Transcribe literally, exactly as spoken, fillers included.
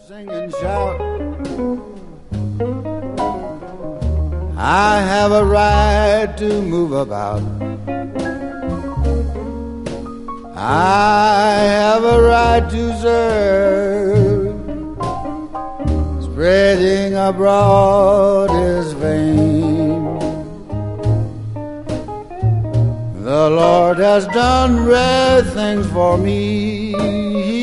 sing and shout. I have a right to move about. I have a right to serve, spreading abroad His fame. The Lord has done great things for me.